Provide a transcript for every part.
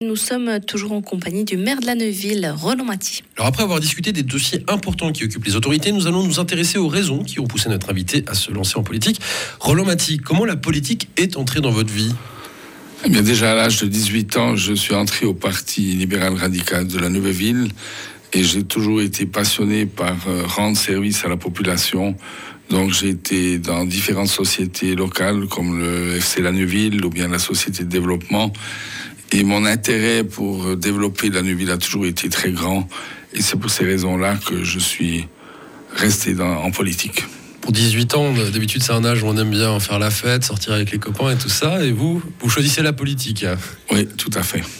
Nous sommes toujours en compagnie du maire de la Neuville, Roland Maty. Alors après avoir discuté des dossiers importants qui occupent les autorités, nous allons nous intéresser aux raisons qui ont poussé notre invité à se lancer en politique. Roland Maty, comment la politique est entrée dans votre vie ? Eh bien, déjà à l'âge de 18 ans, je suis entré au Parti libéral radical de la Neuville et j'ai toujours été passionné par rendre service à la population. Donc j'ai été dans différentes sociétés locales comme le FC La Neuville ou bien la Société de développement. Et mon intérêt pour développer la Neuville a toujours été très grand. Et c'est pour ces raisons-là que je suis resté en politique. Pour 18 ans, d'habitude c'est un âge où on aime bien faire la fête, sortir avec les copains et tout ça. Et vous choisissez la politique. Oui, tout à fait.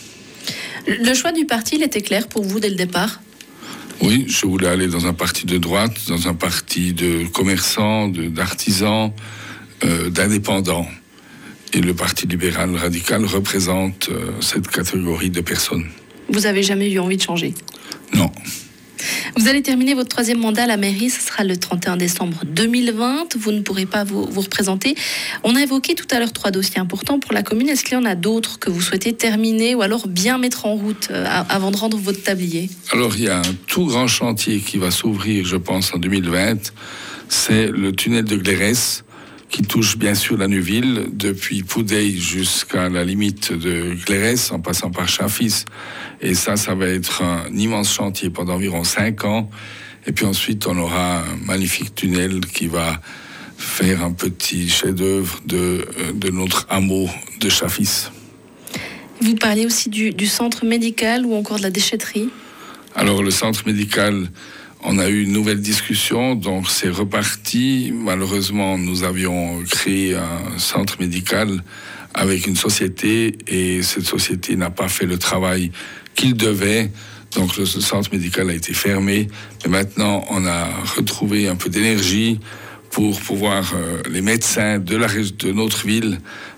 Le choix du parti, il était clair pour vous dès le départ ? Oui, je voulais aller dans un parti de droite, dans un parti de commerçants, d'artisans, d'indépendants. Et le Parti libéral radical représente cette catégorie de personnes. Vous n'avez jamais eu envie de changer ? Non. Vous allez terminer votre 3e mandat à la mairie, ce sera le 31 décembre 2020. Vous ne pourrez pas vous représenter. On a évoqué tout à l'heure 3 dossiers importants pour la commune. Est-ce qu'il y en a d'autres que vous souhaitez terminer ou alors bien mettre en route avant de rendre votre tablier ? Alors, il y a un tout grand chantier qui va s'ouvrir, je pense, en 2020. C'est le tunnel de Glérès, qui touche bien sûr la Neuville, depuis Poudeille jusqu'à la limite de Glérès, en passant par Chafis. Et ça va être un immense chantier pendant environ 5 ans. Et puis ensuite, on aura un magnifique tunnel qui va faire un petit chef-d'œuvre de notre hameau de Chafis. Vous parliez aussi du centre médical ou encore de la déchetterie ? Alors, le centre médical, on a eu une nouvelle discussion, donc c'est reparti. Malheureusement, nous avions créé un centre médical avec une société et cette société n'a pas fait le travail qu'il devait. Donc le centre médical a été fermé. Mais maintenant, on a retrouvé un peu d'énergie pour pouvoir, les médecins de notre ville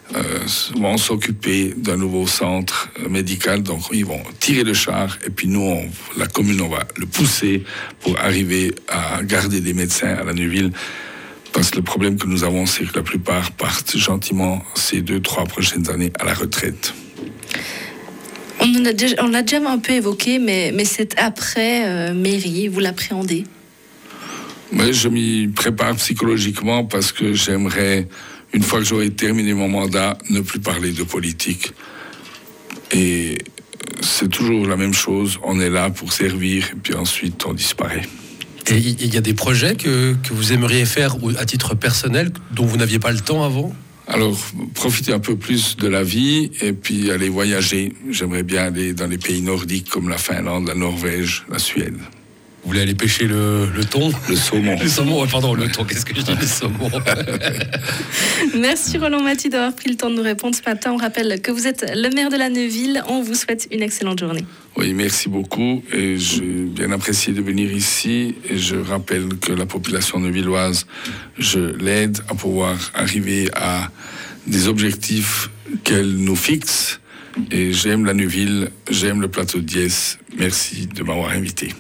vont s'occuper d'un nouveau centre médical. Donc ils vont tirer le char et puis nous, la commune, on va le pousser pour arriver à garder des médecins à la Neuville. Parce que le problème que nous avons, c'est que la plupart partent gentiment ces 2-3 prochaines années à la retraite. On l'a déjà un peu évoqué, mais c'est après mairie, vous l'appréhendez ? Oui, je m'y prépare psychologiquement parce que j'aimerais, une fois que j'aurai terminé mon mandat, ne plus parler de politique. Et c'est toujours la même chose, on est là pour servir et puis ensuite on disparaît. Et il y a des projets que vous aimeriez faire à titre personnel dont vous n'aviez pas le temps avant ? Alors, profiter un peu plus de la vie et puis aller voyager. J'aimerais bien aller dans les pays nordiques comme la Finlande, la Norvège, la Suède. Vous voulez aller pêcher le thon ? Le saumon. Le saumon, pardon, le thon, qu'est-ce que je dis, le saumon. Merci Roland Maty d'avoir pris le temps de nous répondre ce matin. On rappelle que vous êtes le maire de la Neuville. On vous souhaite une excellente journée. Oui, merci beaucoup. Et j'ai bien apprécié de venir ici. Et je rappelle que la population neuvilloise, je l'aide à pouvoir arriver à des objectifs qu'elle nous fixe. Et j'aime la Neuville, j'aime le plateau de Diès. Merci de m'avoir invité.